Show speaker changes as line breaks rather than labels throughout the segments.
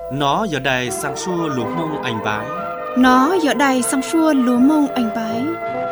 Nó giờ đài sang xua lúa mông anh bái.
Nó giờ đài sang xua lúa mông anh bái.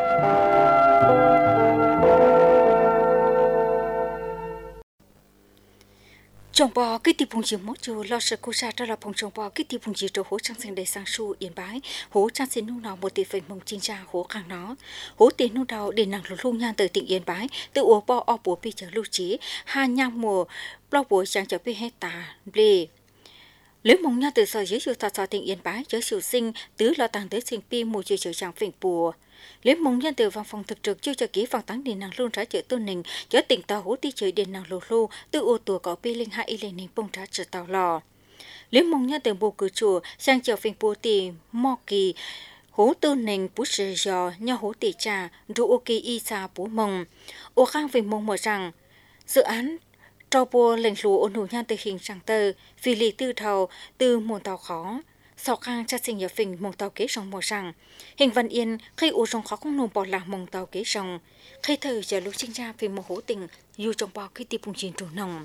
Trồng bò cái tiệp phùng chiếm mốt chú lo sợ cô sa ra là phùng trồng bò cái tiệp phùng chiếm trổ hố trang sinh đầy sang xu yên bái hố trang sinh nung nào một tỷ phẩy mông chinh ra hố khang nó hố tiền nung đầu để nàng lục lung nhan từ tỉnh yên bái từ ổ bò o bùa pi chờ lưu trí ha nhang mùa bao bùa sáng chờ pi hết tà blê lấy mông nhan từ sở dưới chú ta tỉnh yên bái giới sửu sinh tứ lo tàng tới sinh pi mùa chiều chàng phình bùa lấy mông nhân từ văn phòng thực trực chưa cho ký văn táng điện nàng luôn trả chợ tôn nình cho tỉnh tàu hố ti chơi điện nàng lô lô từ ô tùa có pi linh hai lên nình bông trả chợ tàu lò lấy mông nhân từ bộ cử chùa sang chợ phình bùa tì mò kỳ hố tôn nình bút sờ giò nhau hố tì trà ru ok y xa bố mông ô khang về mông mở rằng dự án trâu bùa lệnh lúa ôn hủ nhan từ hình sang tờ vì lý tư thầu từ muôn tàu khó sau khang cha sinh ở phình mông tàu kế sông mùa rằng hình văn yên khi u trong khó không nôn bỏ lạc mông tàu kế sông khi thời giờ lúc sinh ra vì một hố tình dù trong bò khi tiếp bùng chiến trù nồng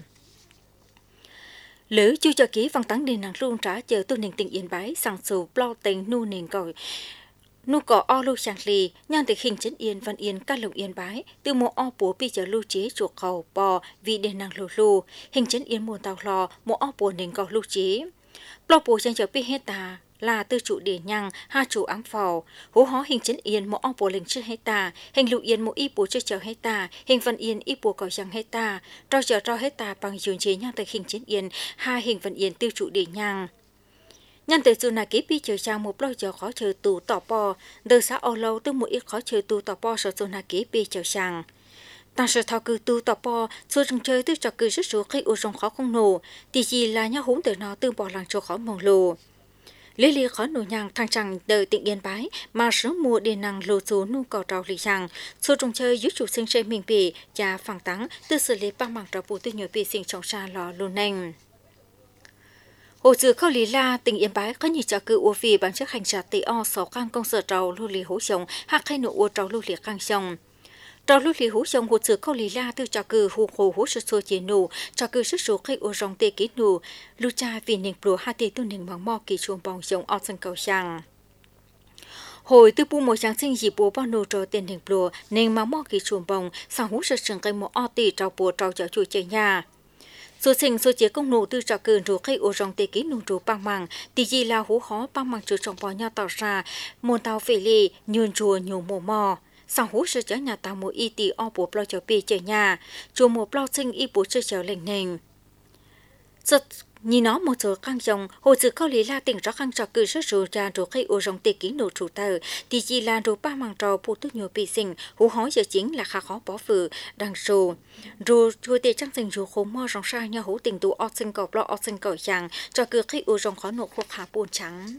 lỡ chưa cho ký văn táng điện nàng luôn trả chờ tôi nền tình yên bái sang sầu bao tình nu nền còi nu cỏ o lưu sàng lì nhan từ hình chấn yên văn yên ca lồng yên bái từ một o búa bây giờ lưu chế chuột cầu bò vì điện nàng lù lù hình chấn yên muôn tàu lò một o búa nền cầu lưu chế bao búa trang trở pi hết ta là tư trụ địa nhang hai trụ ám phò hố hó hình chấn yên một ông bồ linh chưa hết ta hình lụ yên một y bùa chưa chờ hết ta hình văn yên y bùa cỏ chẳng hết ta cho hết ta bằng dường chế nhang từ hình chấn yên hai hình văn yên tư trụ địa nhang nhân từ dù là ký pi chờ trang một lối chờ khó chờ tù tỏ bò từ xã ô lâu từ một ít khó chờ tù tỏ bò sở dù là ký pi chờ trang ta sẽ thao cư tu tập bò số trong chơi từ trò cư rất số khi u trong khó không nổ thì chỉ là nhau húng từ nó từ bỏ làng cho khó mong lù lý lý khó nổ nhang thang chẳng đợi tỉnh yên bái mà sớm mùa điện năng lô số nu cầu trào lý rằng số trong chơi giúp chủ sinh chơi mình bì và phẳng tắng từ xử lý băng bằng trào bù từ nhiều bì sinh trong xa lò luôn nành hồ sơ khâu lý la tỉnh yên bái có nhiều trò cư u vì bản chất hành trả tỷ o sáu khang công sở trào lưu lý hố sống hoặc hay nổ u trào lưu lý khang sống trào lưu lý hố sống hồ sơ khâu lý la từ trò cư hồ hồ hố sơ sơ chế nổ trò cư sức số khi u rong tê ký nổ lưu cha vì nền bùa hai tê tu nền bằng mò kỳ chuông bong sống o sân cầu sang hồi từ bu một sáng sinh dịp bùa bao nô trò tiền nền bùa nền mà mò kỳ chuông bong sang hố sơ sừng cây một o tê trào bùa trào chợ chuột chơi nhà số sinh số chế công nổ từ trò cư rồi khi u rong tê ký nổ rồi băng măng thì gì là hố khó băng măng chứa trong bò nhau tạo ra môn tàu phê lì nhường chùa nhiều mồ mò sang hú sơ chở nhà tàu một y tì o bố bao cho pi chở nhà chùa một bao sinh y bố sơ chở lệnh nền giật nhìn nó một số khang dòng hồ sơ khâu lý la tỉnh rõ khang trò cử rất rồi ra rồi khi ô rong tê ký nổ chủ tờ thì chỉ là rồi ba màng trò phụ tốt nhiều pi sinh hú hói giờ chính là khá khó bỏ phử đang rồi chùa tê trăng sinh rồi khổ mò rong sa nhau hú tình tụ o sinh cầu lo o sinh cầu chàng trò cử khi ô rong khó nổ khô khá buồn trắng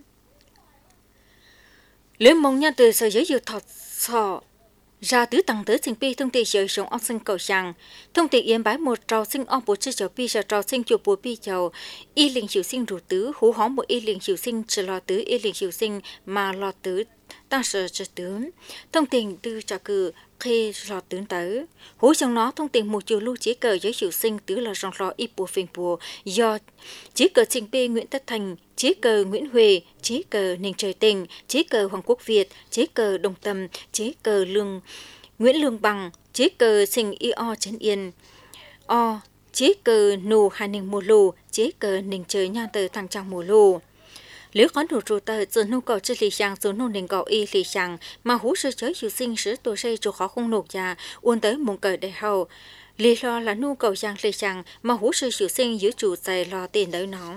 lấy mong nha từ sở giới dự thọt sọ ra tứ tầng tới sinh pi thông tin giới sống on sinh cầu sang thông tin yên bái một trào sinh on bộ chữ pi giờ trào sinh chụp bộ pi chầu y linh chịu sinh rủ tứ hú hó một y linh chịu sinh chỉ lo tứ y linh chịu sinh mà lo tứ ta sợ chỉ tướng thông tin từ trò cử khi lo tướng tới hú trong nó thông tin một chiều lưu chỉ cờ giới chịu sinh tứ là rong lo y bộ phình bùa do chỉ cờ sinh pi Nguyễn Tất Thành chế cờ Nguyễn Huệ, chế cờ Nền Trời Tình, chế cờ Hoàng Quốc Việt, chế cờ Đồng Tâm, chế cờ Nguyễn Lương Bằng, chế cờ Sinh Y O Trấn Yên, O, chế cờ Nù Hà Ninh Mùa Lù, chế cờ Nền Trời Nha Tờ Thăng Trang Mùa Lù. Nếu có nụ trụ tờ giờ nụ cầu chơi lì sang rồi nụ nền cầu y lì sang mà hú sơ chới chịu sinh sứ tổ xây cho khó không nộp ra uốn tới một cờ đại hậu. Lý lo là nụ cầu sang lì sang mà hú sơ chịu sinh giữ chủ tài lo tiền tới nó.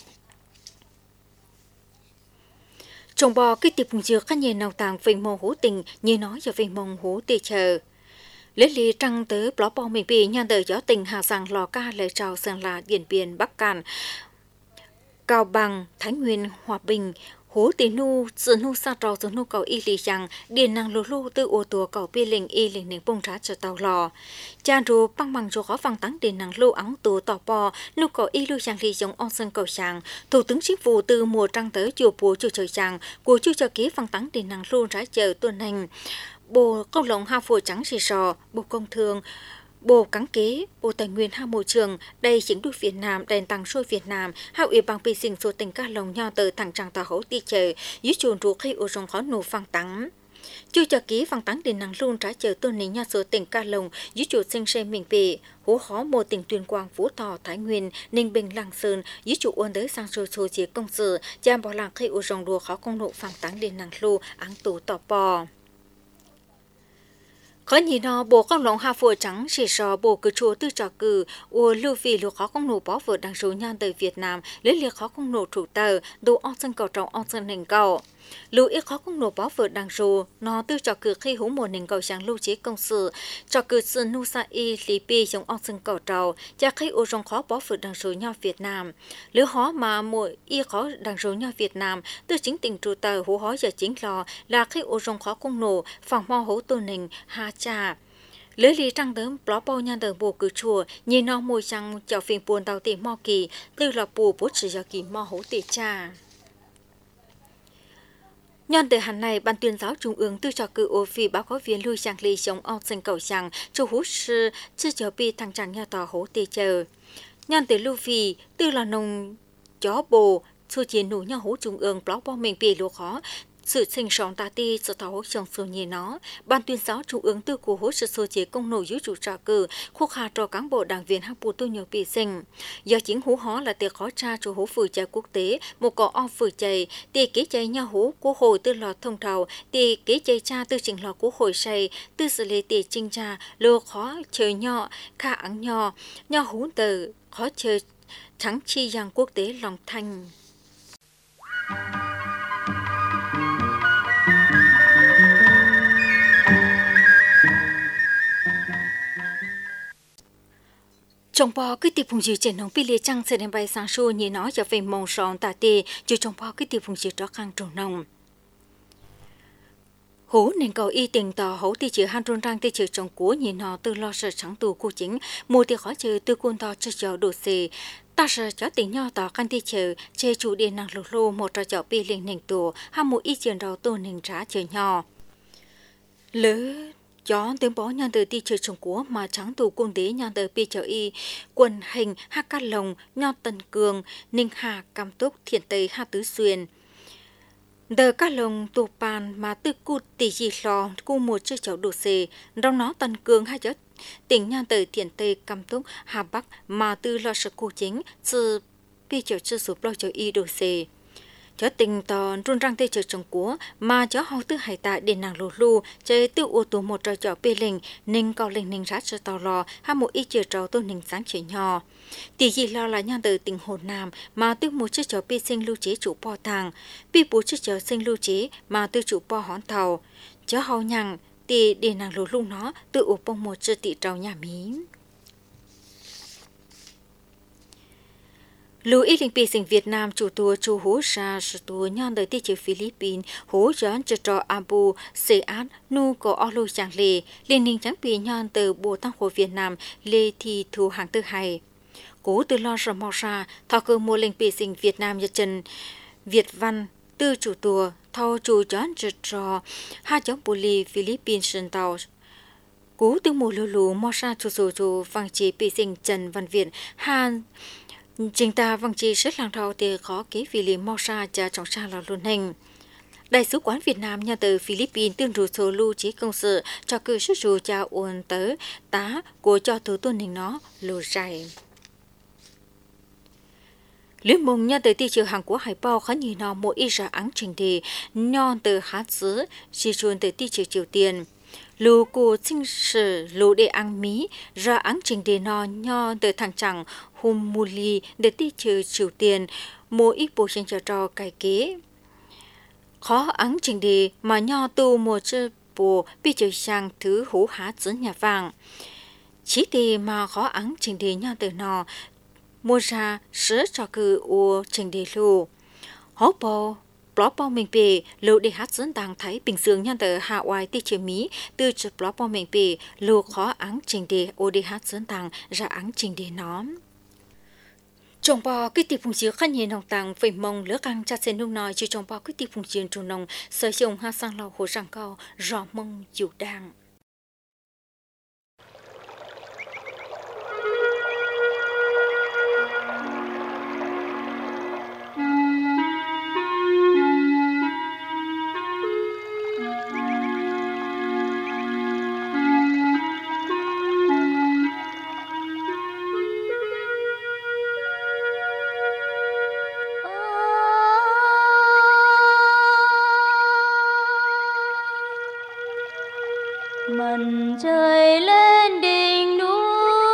Trồng bò cái tiệp phùng dược các nhà nào tàng phình mông hú tình như nói cho phình mông hú tì chờ lấy lý trăng tới bó bò mình bị nhan đời gió tình hà sang lò ca lời chào sơn là Điện Biên Bắc Cạn Cao Bằng Thái Nguyên Hòa Bình hú tì nu sự nu sa trò sự nu cầu y lì rằng điện năng lù lù từ ô tô cầu pi linh y linh nền bông rá cho tàu lò cha rù băng bằng cho khó phăng tắng điện năng lù ống tù tỏ bò nu cầu y lưu sang lì giống on sân cầu sang thủ tướng chính phủ từ mùa trăng tới chiều bùa chiều trời sang của chu cho ký phăng tắng điện năng lù rá chờ tuần hành bộ câu lộng ha phù trắng xì sò bộ công thương Bộ Cáng Kế, Bộ Tài nguyên hai môi trường, đây chính đuôi Việt Nam, đèn tăng sôi Việt Nam, hai ủy ban vệ sinh số tỉnh ca lồng nhau từ thẳng trang tòa hấu ti chờ, dưới chuồn rú khi ô rong khó nổ phang tắng. Chú cho ký phang tắng điện năng luôn trả chờ tôn nính nhau số tỉnh ca lồng, dưới chuồn sinh sen mình về, hố khó mô tỉnh Tuyên Quang, Phú Thọ, Thái Nguyên, Ninh Bình, Lạng Sơn, dưới chuồn ôn tới sang sôi sôi chế công sự, chạm bỏ làng khi ô rong đùa khó công nộ phang tắng điện năng lưu, áng tủ tỏ bò. Khó nhìn nó bộ con lông hà phổ trắng chỉ so bộ cử chúa tư trò cử u lưu vì lưu khó công nổ bó vợ đang số nhan tới Việt Nam lấy liệt khó công nổ chủ tờ đồ ong sân cầu trọng ong sân hình cầu lưu ít khó công nổ bó vợ đang số nó tư trò cử khi hú mùa hình cầu sáng lưu chế công sự trò cử sơn nu sa y lý pi giống ong sân cầu trầu cha khi u rong khó bó vợ đang số nhau Việt Nam lưu khó mà mỗi y khó đang số nhau Việt Nam tư chính tình chủ tờ hú khó giờ chính lò là khi u rong khó công nổ phòng mo hố tôn hình hà cha lưới lý trăng đớm bó bao nhan đờ bộ cử chùa nhìn nó mùi trăng chào phiền buồn tàu tỉ mò kỳ từ là bù bút sử dụng kỳ mò hố tỉ cha nhân từ hẳn này ban tuyên giáo trung ương tư cho cử ô phi báo cáo viên lưu giang ly chống ông sinh cầu rằng chủ hú sư chưa chờ bi thằng chàng nhà tòa hố tỉ chờ nhân từ lưu phi tư là nông chó bồ su chiến nụ nhà hố trung ương bó bao mình bị lúa khó sự sinh sống ta ti sự thảo hỗ trong số nhìn nó ban tuyên giáo trung ương tư của hỗ trợ sơ chế công nổi dưới chủ trà cử khúc hà cho cán bộ đảng viên hắc bù tư nhiều bị sinh do chính hú hó là tiệc khó tra chủ hú phử chạy quốc tế một cỏ o phử chạy tiệc kế chạy nhà hú của hội tư lò thông thầu tiệc kế chạy cha tư trình lò của hội say tư xử lý tiệc trinh tra lô khó chơi nhỏ kha ắng nhỏ hú từ khó chơi thắng chi giang quốc tế lòng thanh. Trong bò cái tiệp phùng dư trên nông pi lê trăng sẽ đem bay sang xua như nói cho về mong sòn tà tê chứ trong bò cái tiệp phùng dư đó khăn trồng nông hú nên cầu y tình tò hấu ti chữ han trôn răng ti chữ trong của như nó từ lo sợ sáng tù của chính mua ti khó chữ từ quân to cho cháu đồ xì ta sợ cháu tình nhau tỏ căn ti chữ chê chủ điện năng lục lô một trò cháu pi liền nền tù ham một y chuyện đầu tu nền trả chữ nhỏ lỡ chó tiếng bó nhan từ ti chơi trồng của mà trắng tù quân đế nhan từ pi chợ y quần hình ha cát lồng nho tân cường ninh hà cam túc thiện tây ha tứ xuyên đờ cát lồng tù pan mà tư cụt tỷ gì lò cu một chơi cháu đồ xề trong nó tân cường hai chất tỉnh nhan từ thiện tây cam túc hà bắc mà tư lo sợ cu chính sự pi chợ chưa sụp lo chợ y đồ xề chó tình tòn run răng tê chờ trong của mà chó hậu tư hải tại điện nàng lù lù chơi tiêu ô tô một trò chó bê linh ninh cao linh ninh rát cho tàu lò hay một ít chờ trò tôi ninh sáng chơi nhỏ tỷ gì lo là nhan từ tình hồ nam mà tiêu một chiếc chó bê sinh lưu chế chủ po thang bê bố chiếc chó sinh lưu chế mà tiêu chủ po hón tàu chó hậu nhằng tỷ điện nàng lù lù nó tự ô bông một chiếc tỷ trâu nhà mí lưu ý linh sinh Việt Nam chủ tour chủ hỗ trợ sự tour nhân đời tiết chế Philippines hỗ trợ cho Abu Seat nu có olu giang lệ liên ninh trắng bị nhân từ bộ tăng của Việt Nam lê thì thu hàng tư hai cố từ lo sợ mò ra thao cơ mua linh sinh Việt Nam nhật trần Việt Văn tư chủ tour thao chủ cho hai cháu boli Philippines sơn tàu cố từ mùa lù mò ra chủ vang chế sinh Trần Văn Việt han chính ta vâng chi rất lang thao thì khó ký vì lý mò sa cha trong sa là luôn hình đại sứ quán Việt Nam nhà từ Philippines tương rủ số lưu trí công sự cho cử xuất rủ cha uốn tới tá của cho thứ tuần hình nó lùi dài Liên mong nhà từ thị trường Hàn Quốc Hải Bao khá nhiều nó mỗi ít ra áng trình thì nhon từ hát xứ chỉ chuồn từ thị trường Triều Tiên lù của sinh sử lù để ăn mí ra áng trình để nó nho từ thằng chẳng hôm mù lì để ti trừ Triều Tiên mua ít bộ sinh cho cải kế khó áng trình để mà nho tu một chữ bộ bị trừ sang thứ hú há giữa nhà vàng chỉ thì mà khó áng trình để nho từ nó mua ra sữa cho cư u trình đề lù hố bò blog bao mình bề lù để hát dẫn đàng thấy bình dương nhân từ Hawaii ti chế Mỹ từ chụp blog bao mình bề lù khó áng trình đề u để hát dẫn đàng ra áng trình đề nó trồng bò cái tiệp phùng chiếu khăn nhìn hồng tàng phải mong lỡ căng cha sen nung nói chỉ trồng bò cái tiệp phùng chiếu trồng nông sợi trồng ha sang lò hồ răng cao rò mông dịu đàng
Mặt trời lên đỉnh núi,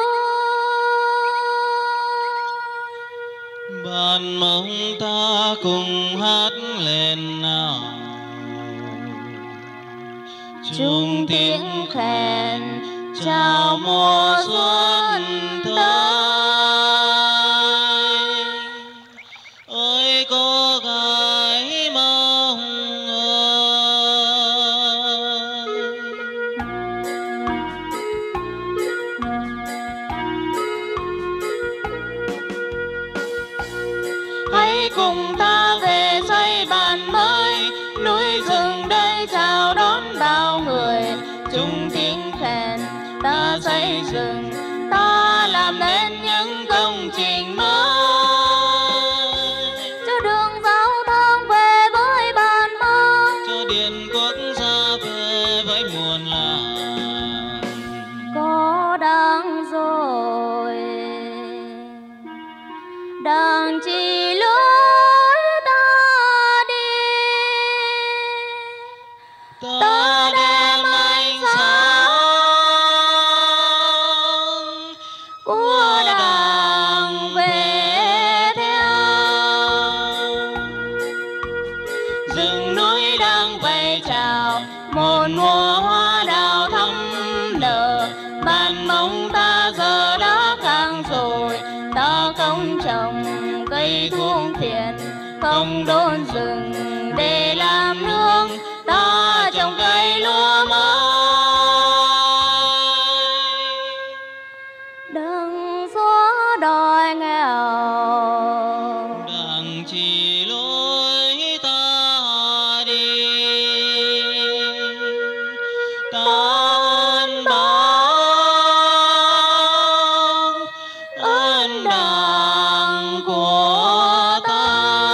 ban mong ta cùng hát lên nào. Chung tiếng khen chào mùa xuân tới. Ôi cô gái mong ơi, hãy cùng ta về xây bàn mới, núi rừng đây chào đón bao người. Chung tiếng khen ta xây dựng, ta làm nên những công trình mới.
cho đường giao thông về với bàn mong,
Cho điện quốc gia về với muôn làng.
có đang rồi đang chỉ lối ta đi,
Ta đem ánh sáng
của đảng về theo.
rừng núi đang vẫy chào, một mùa hoa đào thắm nở. Bàn mong ta giờ đã khang rồi,
Ta không trồng cây thuốc phiện, không đốn rừng để làm nương. Ta trồng cây lúa mới, đừng xóa đói nghèo.
đặng chỉ lối ta đi. Ta ơn báo ơn đảng của ta.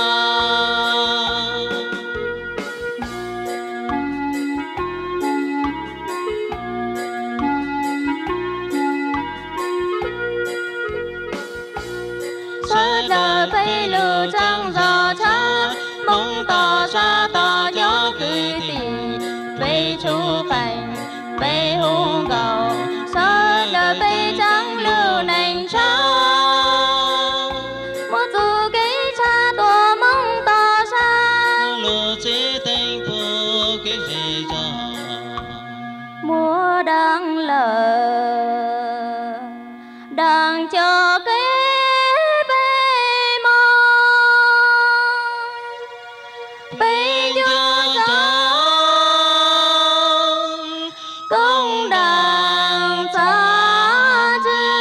Suốt đời phải lựa trăng gió cha, mong tỏ xa tỏ gió cười tình. Phải chu cảnh, phải hôn cầu, suốt đời phải trắng lưu nành cha. Một dù cái cha tổ mong tỏ xa,
Lúa chế thành phố cái gì cho
mùa đang lờ đang cho cái bê mong bê cho
chồng
công đảng xa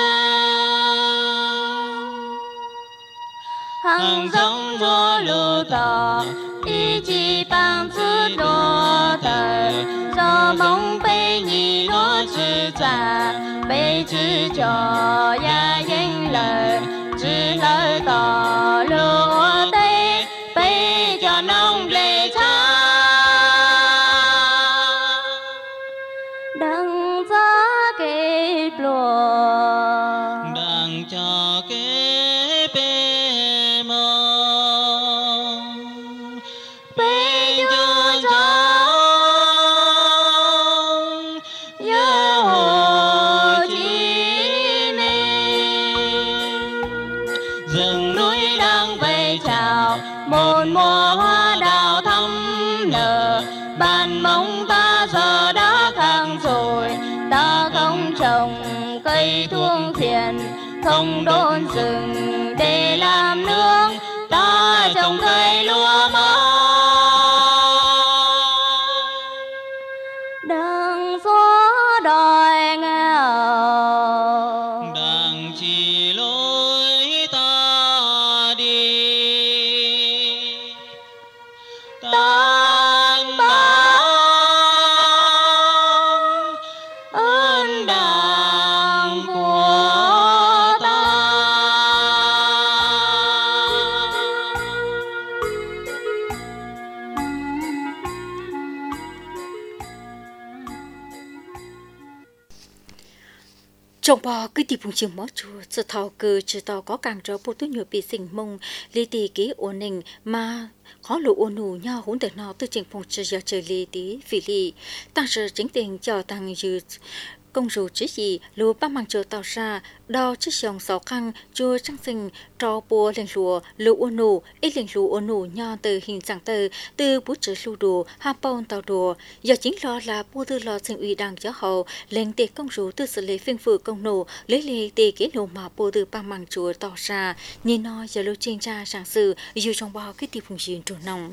hàng giống cho lũ tỏ ý chí bằng sự đô tờ do mong bê nhị đô chữ trả bê chữ cho ya danh lời chữ lời tỏ lúa tây bê cho nông lệ cha đừng giá kịp lùa
đặng cho kế bê mong bê cho chồng
nhớ Hồ Chí
Minh. Rừng núi đang vẫy chào,
một mùa hoa đào thắm nở. Bàn mong ta giờ đã khang rồi, ta không trồng cây thuốc phiện, không đốn rừng để làm nương. Ta trồng cây lúa mới, đừng xóa đói nghèo.
đặng chỉ lối ta đi. Ta báo ơn đảng của ta.
trong bò cái tiệp vùng chiều mót chùa giờ thao cơ chỉ tao có càng cho bộ tôi nhiều bị sinh mông lý tì ký ổn định mà khó lụ ổn nụ nhau hỗn đợt nào từ trình phòng chơi giờ chơi lý tí vì lý tăng sự chính tiền cho tăng dự công dù chỉ gì lúa ba mang chờ tạo ra đo chiếc dòng sáu khăn chua trăng sinh trò bùa lên lúa lúa ổn nụ ít lên lúa ổn nụ nhau từ hình dạng từ bút chữ lúa đùa ha pon tàu đùa giờ chính lo là bùa từ lo sinh ủy đảng giáo hậu lên tiệc công dù từ xử lý phiên phụ công nụ lấy lì tì cái nụ mà bùa từ ba mang chùa tạo ra nhìn nó giờ lúa trên ra sáng sự dù trong bao cái tiệp phùng diện trổ nòng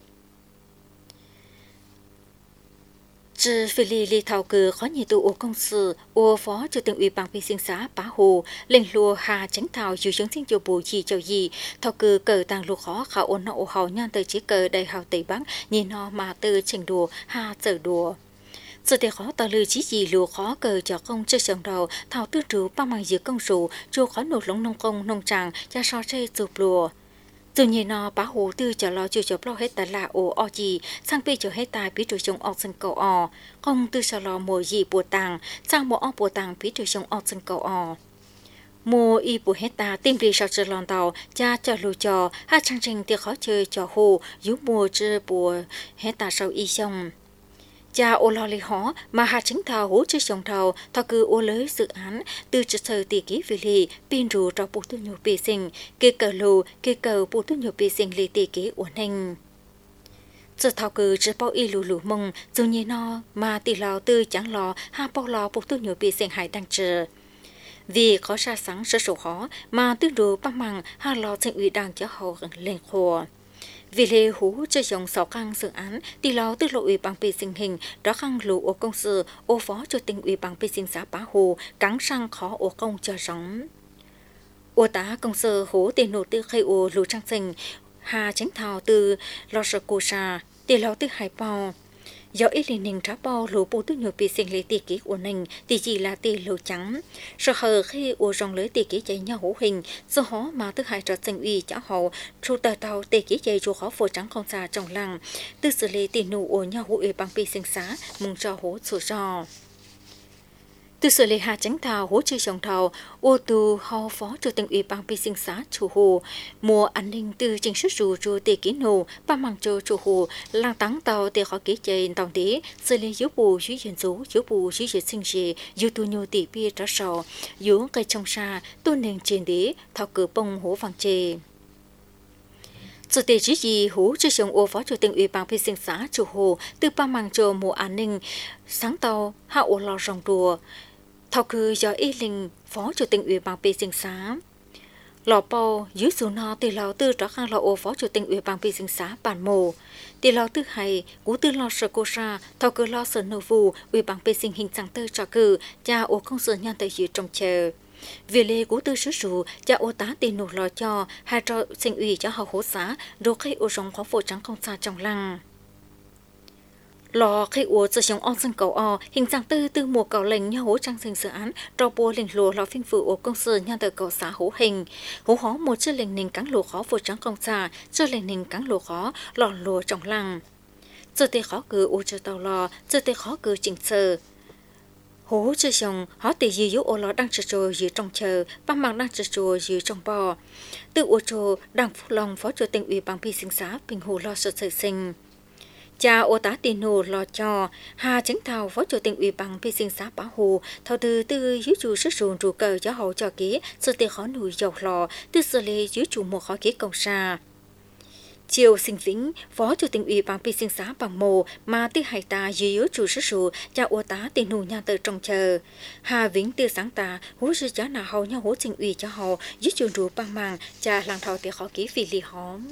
Chứ phi lý thảo cử khó nhiều tụ ô công sự, ô phó chủ tịch ủy ban vệ sinh xã Bá Hồ, lệnh lùa hà tránh thảo dù chứng sinh cho bù gì cho gì, thảo cử cờ tàng lùa khó khảo ôn nộ hào nhan tới chỉ cờ đầy hào tây bắc, nhìn nó mà từ trình đùa, hà trở đùa. Sự thế khó tao lưu chỉ gì lùa khó cờ cho công chơi sòng đầu, thảo tư trú ba mang dưới công sủ, chua khó nổ lông nông công nông tràng, cha so chê chụp lùa. Từ nhìn nó Bá Hồ tư cho lo chưa chụp lo hết ta là ồ o gì, sang bê cho hết ta biết rồi trong o sân cầu o, không tư cho lo mùa gì bùa tàng, sang mùa o bùa tàng biết rồi trong o sân cầu o. Mùa y bùa hết ta tìm đi sau chơi lon tàu, cha cho lù cho, hát trang trình tiệc khó chơi cho hồ, giúp mùa chơi bùa hết ta sau y xong. Cha ô lo lì hó mà hạ chính thảo hỗ trợ sống thảo thảo cứ ô lấy dự án từ trực sở tỷ ký vì lì pin rù cho bộ tu nhiều bì sinh kê cờ lù kê cờ bộ tu nhiều bì sinh lì tỷ ký ổn hình giờ thảo cứ chỉ bao y lù lù mông dù như nó mà tỷ lào tư chẳng lò ha bao lò bộ tu nhiều bì sinh hải đang chờ vì có ra sáng sơ sổ khó mà tương đối bằng măng ha lò thành ủy đảng cho hậu lên khổ vì lệ hú cho dòng 6 căn dự án tỷ lọ từ lộ ủy ban vệ sinh hình đó khăn lũ ô công sự ô phó cho tỉnh ủy ban vệ sinh xã Bá Hồ cắn sang khó ô công cho rõng ô tá công sự hú tiền nổ từ khai ô lũ trang sinh hà tránh thảo từ lò sợ cô sa tỷ lọ từ hải bào do ít liền hình trả bao lũ bộ tư nhiều bị sinh lấy tỷ ký của mình tỷ chỉ là tỷ lô trắng sợ hờ khi ô rong lấy tỷ ký chạy nhau hữu hình do họ mà tức hai trò sinh uy trả hậu trụ tờ tàu tỷ ký chạy chu khó phổ trắng không xa trong làng từ xử lý tỷ nụ ô nhau hữu bằng bị sinh xá mong cho hữu sổ rò từ xử lý hà tránh thảo hỗ trợ trồng thảo ô từ họ phó chủ tịch ủy ban vệ sinh xã chủ hồ mùa an ninh từ chính sách rù tỷ ký nổ ba mang cho chủ hồ lang táng tàu để họ ký trên tàu đế xử lý yếu bù dưới hiện dấu yếu bù dưới hiện sinh gì yếu tu nhiều tỷ bia trả sò yếu cây trong xa tôn nền trên đế thảo cử bông hố vàng chê sự tệ chỉ gì hú cho chồng ô phó chủ tịch ủy ban vệ sinh xã chủ hồ từ ba mang cho mùa an ninh sáng tàu hạ ô lò rong đùa thảo cử do y linh phó chủ tịch ủy ban vệ sinh xã lò bao dưới số nó tỷ lò tư trở khang lò ô phó chủ tịch ủy ban vệ sinh xã bản mồ tỷ lò tư hay cú tư lò sở cô sa thảo cử lò sở nô vụ ủy ban vệ sinh hình sáng tư trả cử cha ô công sở nhân tại dưới trong chờ vì lệ cú tư sứ sụ cha ô tá tiền nổ lò cho hai trò sinh ủy cho họ hỗ xã rồi khi ô rong khó phổ trắng không xa trong lăng lò khi ô sử dụng on sân cầu o hình dạng từ mùa cầu lệnh nhau hỗ trang sinh dự án trò bùa lệnh lùa lò phiên phụ ô công sự nhân từ cầu xã hỗ hình hỗ hó một chiếc lệnh nền cắn lùa khó phổ trắng không xa chiếc lệnh nền cắn lùa khó lò lùa trong lăng giờ tê khó cử ô chờ tàu lò giờ tê khó cử chỉnh sờ hố chơi chồng họ tỷ gì yếu ô lò đang chờ trồi dưới trong chờ ba mang đang chờ trồi dưới trong bò từ ô trồ đang phúc lòng phó chủ tịch ủy ban vệ sinh xã Bình Hồ lo sợ sợi sinh cha ô tá tiền nổ lo cho hà tránh thảo phó chủ tịch ủy ban vệ sinh xã Bá Hồ thảo từ dưới chủ sức ruộng trụ cờ cho hậu cho kế sự tệ khó nổi dầu lò từ xử lý dưới chủ một khó kế công xa chiều sinh vĩnh phó chủ tịch ủy ban vệ sinh xã bằng mồ mà tư hải ta dưới chủ sức ruộng cha ô tá tiền nổ nhà từ trong chờ hà vĩnh từ sáng ta hú sư giá nào hậu nhau hú trình ủy cho hậu dưới chủ trụ bằng màng cha làng thảo tệ khó kế vì lì hóm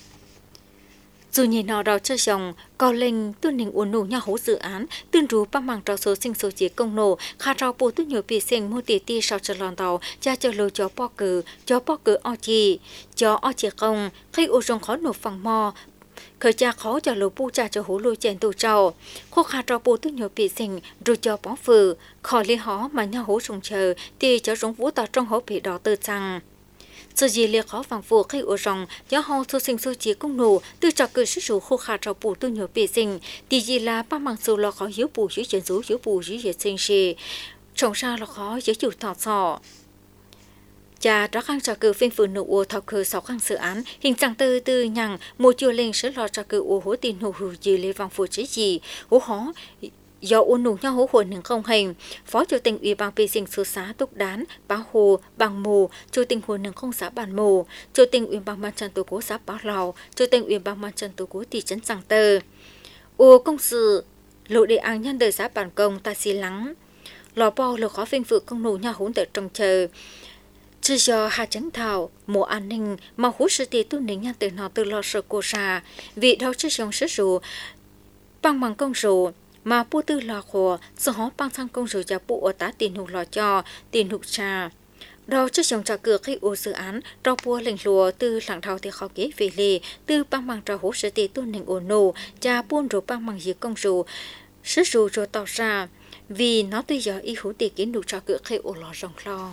dù nhìn nó đào chơi chồng có lệnh tuân hình uốn nổ nhà hố dự án tuyên rú ba mảng trò số sinh số chế công nổ khá trao bố tuyên nhiều bị sinh mua tỷ ti sau chờ lòn tàu cha chờ lô cho bó cử o chỉ công khi ô rong khó nổ phẳng mò khởi cha khó cho lô bu cha cho hố lô chèn tù trầu khô khá trao bố tuyên nhiều bị sinh rồi cho bó phử khỏi lý hó mà nhà hố rong chờ thì cho rong vũ tàu trong hố bị đỏ tư chăng sự gì liệt khó vàng phù khi ở rong do họ số sinh số chỉ công nổ từ trò cười sức số khô khá trò bù tu nhiều bề sinh thì gì là ba mang số lo khó hiếu bù dưới chuyển số hiếu bù dưới hiện sinh xì trồng ra là khó giới chủ thọ sọ cha đó khang cho cử phiên phụ nữ ô thọ cử sáu khang dự án hình trạng từ nhằng mùa chùa lên sẽ lo cho cử ô hố tiền hủ hủ gì lấy vòng phụ trí gì hố khó do ôn nụ nhau hố hồn hưởng không hành phó chủ tịch ủy ban vệ sinh số xã Túc Đán Bá Hồ Bằng Mù chủ tịch hồn hưởng không xã Bản Mù chủ tịch ủy ban mặt trận tổ quốc xã Bá Lào chủ tịch ủy ban mặt trận tổ quốc thị trấn Giàng Tơ ô công sự lộ đề án nhân đời xã Bản Công ta xí lắng lò bò lò khó phiên phụ công nụ nhau hỗn tự trong chờ chỉ do Hà Chấn Thảo mùa an ninh mà hú sự tỷ tu nính nhân từ nó từ lo sợ cô ra vì đâu chứ dòng sức rủ bằng công rủ mà bố tư lò khổ do họ bằng sang công rủ cho bộ ở tá tiền hụt lò cho tiền hụt trà đâu chứ dòng trả cửa khi ô dự án đâu bùa lệnh lùa từ làng thảo thì khó kế về lì từ bằng trò hú sự tỷ tu nính ổn nổ cha buôn rủ bằng gì công rủ sức rủ rồi tạo ra vì nó từ giờ y hú tỷ kiến đủ trả cửa khi ô lò rồng lo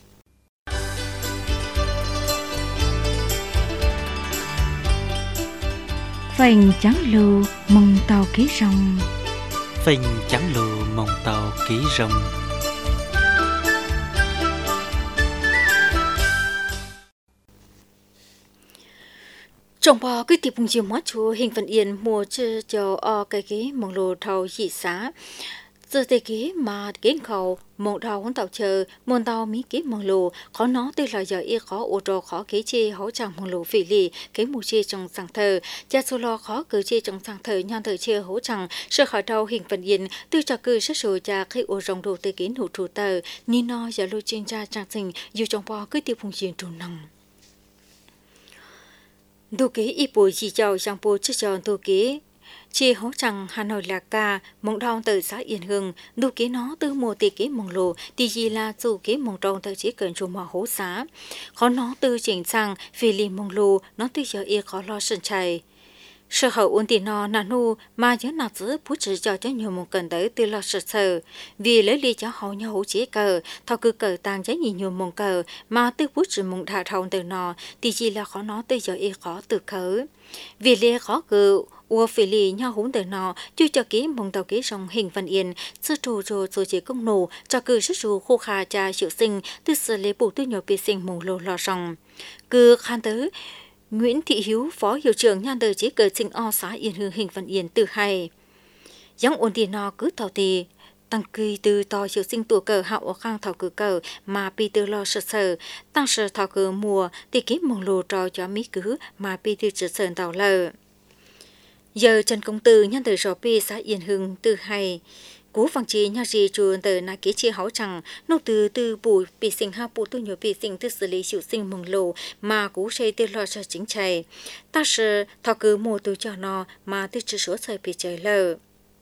phành trắng lưu mong tàu ký rồng
phình trắng lù mong tàu ký rồng
trồng bò cái tiệp bùng chiều mót chúa hình phần yên mùa chơi cho o cái mong lù thầu dị xá giờ thế kế mà kiến khẩu một đầu hỗn tàu chờ một tàu mỹ kế mong lù khó nó từ là giờ y khó ô tô khó kế chê hỗ chẳng mong lù phỉ lì kế mù chê trong sang thờ cha số lo khó cử chê trong sang thờ nhan thờ chê hỗ chẳng sơ khỏi đầu hình phần yên từ trò cử sát sổ cha khi ô rồng đồ tê kiến hữu trụ tờ ni no giờ lô trên cha trang sinh dù trong bò cứ tiêu phùng chiến trụ nòng đồ kế y bùi gì giàu trong bùi chứ giàu đồ kế chi hỗ chẳng Hà Nội là ca mong đong từ xã Yên Hưng đủ kế nó từ mùa tì kế mong lồ tì gì là dù kế mong đong từ chỉ cần chủ mà hỗ xã khó nó từ chỉnh sang vì lì mong lồ nó từ giờ y khó lo sân chạy sở hậu ôn tì nó nà nu mà nhớ nà giữ bút chỉ cho nhiều một cần tới từ lo sợ sợ vì lấy lì cho họ nhau hỗ chế cờ thao cứ cờ tàng trái nhiều mong cờ mà từ bút chỉ mong thả thòng từ nó tì gì là khó nó từ giờ y khó từ khởi vì lì khó cự ua phỉ lì nhau húng từ nọ chưa cho ký mong tàu ký sông hình văn yên sơ trù rồi chỉ công nổ cho cử sức rù khô khà cha triệu sinh từ sở lễ bổ tư nhỏ bì sinh mùng lô lò sông cứ khan tới Nguyễn Thị Hiếu phó hiệu trưởng nhan đời chỉ cờ sinh o xã Yên Hưng hình văn yên từ hay giống ôn tiền nọ cứ thảo tì tăng kỳ từ to triệu sinh tuổi cờ hậu khang thảo cử cờ mà pi từ lo sợ sợ tăng sở thảo cử mùa thì ký mong lô trò cho mỹ cứ mà pi từ trở sơn tàu lờ giờ Trần Công Tử nhân từ rõ bì xã Yên Hưng từ hay cú phẳng trí nhà gì chuồn từ na kế chia háo chẳng nô từ bùi bị sinh ha bù tu nhiều bị sinh từ xử lý chịu sinh mừng lồ mà cú xây từ lo cho chính chạy ta sợ thọ cứ mùa từ cho nó mà từ chữ số xây bị trời lờ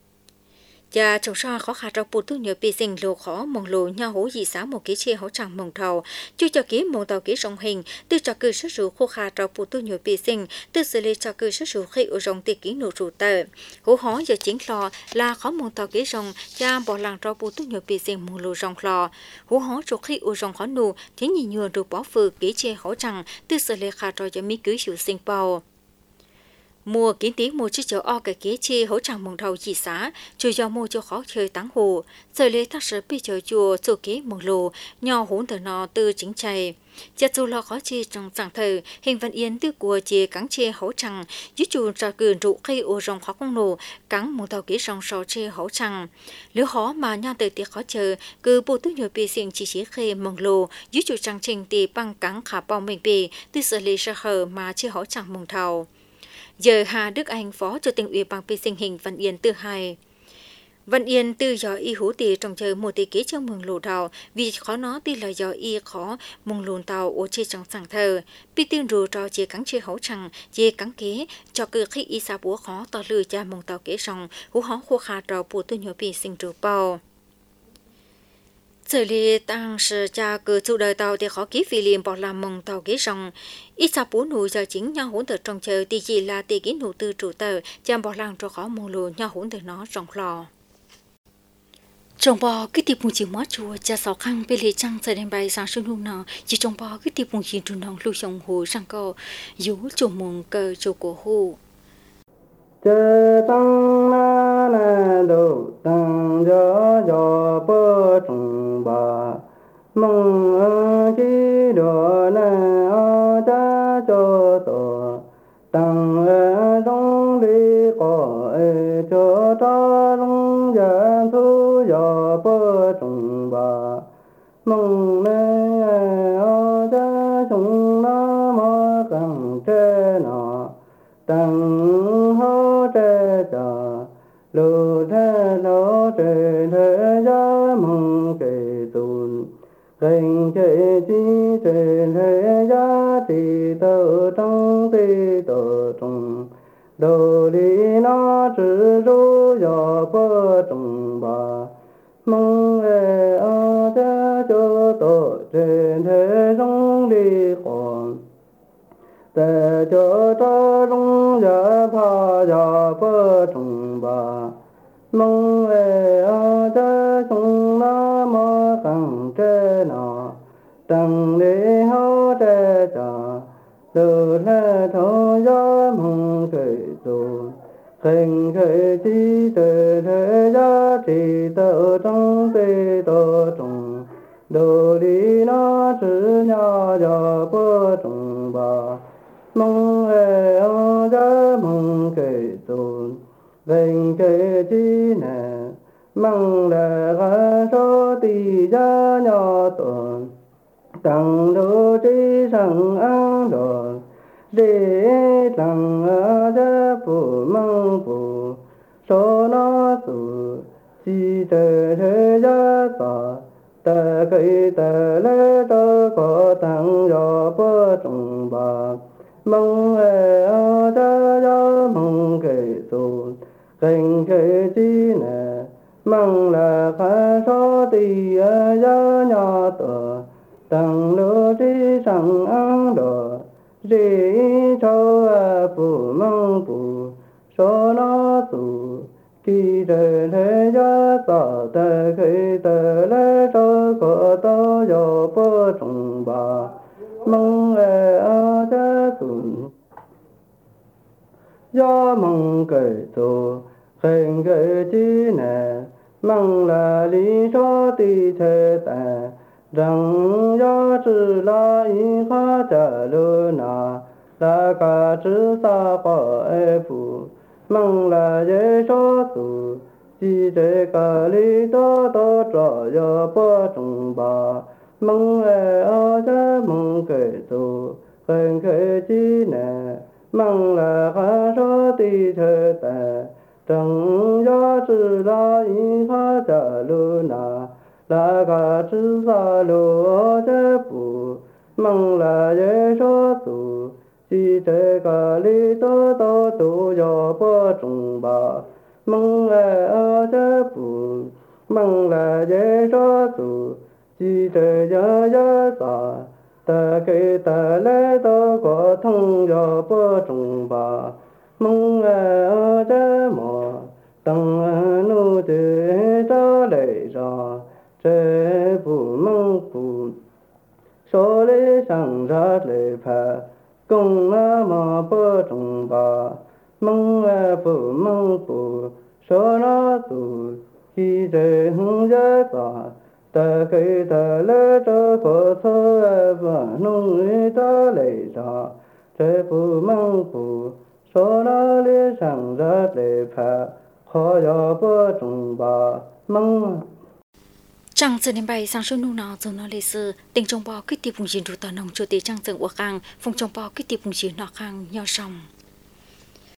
cha trồng sa khó khăn trong bù tu nhiều bị sinh lồ khó mong lồ nhà hố dị xã một kế chia háo chẳng mong thầu chưa cho kế mong tàu kế rong hình từ cho cứ sức rủ khô khá trong bù tu nhiều bị sinh từ xử lý cho cứ sức rủ khi ở rong tiệt kỹ nổ rủ tờ hố hó giờ chính lò là khó mong tàu kế rong cha bỏ làng trong bù tu nhiều bị sinh mong lồ rong lò hố hó chỗ khi ở rong khó nụ thế nhìn nhựa được bỏ phừ kế chia háo chẳng từ xử lý khá cho mỹ cứ chịu sinh bao mùa kiến tí mùa chiếc chợ o cái kế chi hỗ trợ mong đầu chỉ xã trừ do mua cho khó chơi táng hồ giờ lấy thắc sở bị chờ chùa số kế mong lồ nhỏ hỗn từ nọ từ chính chạy chặt dù lo khó chi trong trạng thời hình văn yên từ của chia cắn chia hỗ trợ giúp chủ trà cường trụ khi ô rong khó công nổ cắn mong đầu kế rong sò chia hỗ trợ nếu khó mà nhau từ tiệc khó chờ cứ bộ tư nhiều bì sinh chỉ khi mong lồ giúp chủ trang trình thì bằng cắn khả bao mình bì từ xử lý ra hở mà chia hỗ trợ mong thầu giờ Hà Đức Anh phó chủ tịch ủy ban sinh hình Văn Yên từ hai Văn Yên từ do y hú tì trong chờ một tỷ kế trong mừng lù đào vì khó nó tì là do y khó mừng lùn tàu ô chê trong sàng thờ bị tiên rù cho chê cắn chê hấu chẳng chê cắn kế cho cứ khi y xa búa khó to lư cha mừng tàu kế rong hú hó khô khá trò bù tư nhỏ bì sinh rù bao xử lý tăng sự cha cứ chủ đời tàu thì khó ký phi liền bỏ làm mong tàu kế rong ít sao bố nụ giờ chính nhau hỗn từ trong chờ thì chỉ là tỷ ký nụ từ chủ tờ chăm bỏ làng cho khó mong lù nhau hỗn từ nó rong lò trồng bò cái tiệp mùng chỉ mót chùa cha sáu khang bên lề trăng giờ đêm bay sáng sương hùng nọ chỉ trồng bò cái tiệp mùng chỉ trùng nòng lưu trồng hồ sang co dú trồng mùng cờ trồng cổ hồ
chờ tăng na na đầu tăng gió gió bơ trồng trùng bà mong chỉ đồ na cha cho tổ tăng trong đi có cho ta long gian thu giờ bơ trùng bà mong cha chúng nó mà càng chế nọ tăng hô chế cha lù thế lô chế thế giá mong kề tùn cảnh chế chi chế thế giá thì tờ trong thì tờ trong đồ đi nó chữ ru giờ bơ trùng bà mong cha cho tổ trên thế trong đi còn để cho ta trong giờ pha giờ bơ trùng bà mong cha chúng nó mà càng chế nọ tăng đi hô chế cha từ thế thô gió mong kể tồn khinh khởi chi từ thế giá trị tự trong tê tổ trùng đồ đi nó chữ nhỏ giờ bơ trùng bà mong giá mong kể tồn khinh khởi chi nè mong là gã số tì giá nhỏ tồn tăng đồ trí sang ăn đồn để tăng giá phụ mong phụ số nó sự chỉ thế giá tỏ ta cây ta lẽ ta có tăng do bơ trùng bà mong cha giá mong kể tồn cảnh kể chi nè mong là khá số tì giá nhỏ tờ tăng lô trí sang ăn đồ để cho phụ mong phụ số nó tù kỳ thế giá tỏ ta khi ta lẽ cho có tao do bơ trùng bà mong cha tùn do mong kể tù khen kể chi nè mong là lý số tì thế tà rằng do chữ là ý khó trả lời nà là cả chữ xa có phụ mong là dễ số tù chỉ để cả lý tố tố trọ do bơ trùng bà mong cha mong kể tù khen kể chi nè mong là khá số tì thế tà rằng do chữ là ý khó trả lời nà là cả chữ xa lô chế phụ mong là dễ số tù chỉ để cả lý tố tố tù do bơ trùng bà mong chế phụ mong là dễ số tù chỉ để giá giá xa ta kê ta lẽ tố có thông do bơ trùng bà mong chế mò tăng nụ chế cho lệ ra chế phụ mong phụ số lễ sang ra lễ phà cùng mà bơ trùng bà mong phụ mong phụ số nó tù khi chế hung giá bà ta cây ta lễ cho có thơ và nông ta lễ ra chế phụ mong phụ số nó lễ sang ra lễ phà khó do bơ trùng bà mong
Trang dân em bay sang số nụ nào rồi nó lê sư tình trong bò kích tiệp vùng chiến rủ tà nông cho tế trang dân ua khang phong trong bò kích tiệp vùng chiến nọ khang nhau sòng